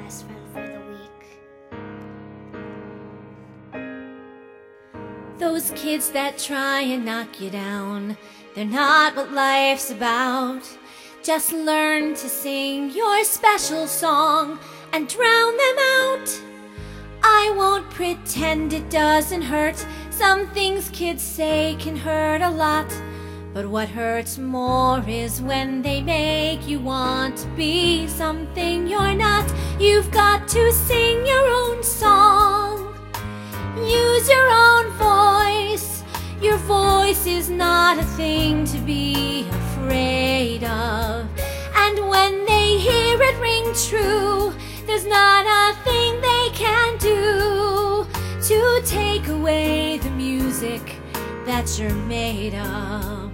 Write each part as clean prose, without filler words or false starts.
best friend for the week. Those kids that try and knock you down, they're not what life's about. Just learn to sing your special song and drown them out. I won't pretend it doesn't hurt. Some things kids say can hurt a lot, but what hurts more is when they make you want to be something you're not. You've got to sing your own song, use your own voice. Your voice is not a thing to be afraid of. And when they hear it ring true, there's not a thing they can do to take away the music that you're made of.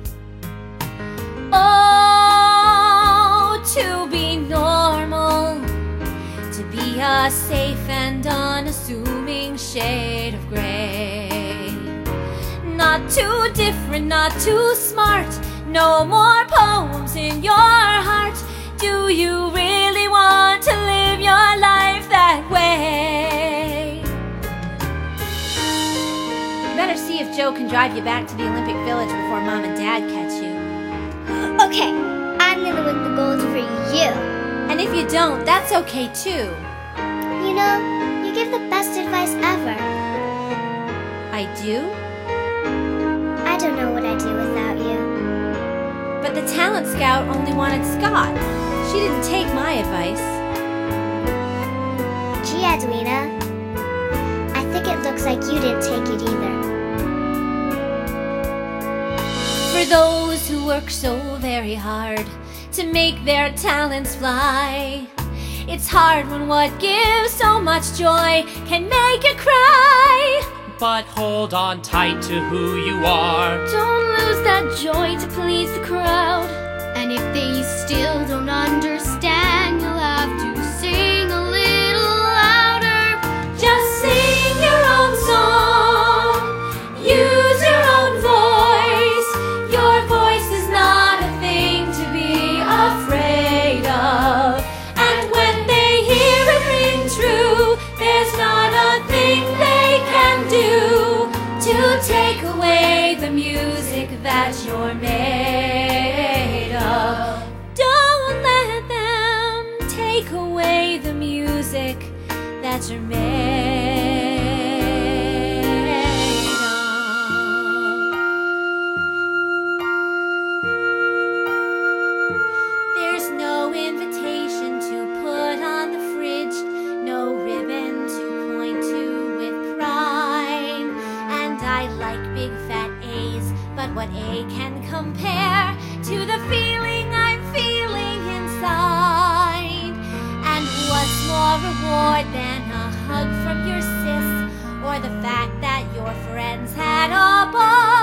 Oh, to be normal, to be a safe and unassuming shade of gray. Not too different, not too smart, no more poems in your heart. Do you really want to live your life that way? You better see if Joe can drive you back to the Olympic Village before Mom and Dad catch you. Okay, I'm gonna win the gold for you. And if you don't, that's okay too. You know, you give the best advice ever. I do? I don't know what I'd do without you. But the talent scout only wanted Scott. She didn't take my advice. Gee, Edwina, I think it looks like you didn't take it either. For those who work so very hard to make their talents fly, it's hard when what gives so much joy can make you cry. But hold on tight to who you are. Don't lose that joy to please the crowd. And if they still don't understand, you'll have to sing a little louder. Just sing your own song, use your own voice. Your voice is not a thing to be afraid of. And when they hear it ring true, there's not a thing they can do to take away the music that you're made of. Don't let them take away the music that you're made of. There's no invitation to put on the fridge, no ribbon to point to with pride. And I like big fat A's, but what A can compare to the feeling I'm feeling inside? And what's more reward than a hug from your sis, or the fact that your friends had a ball?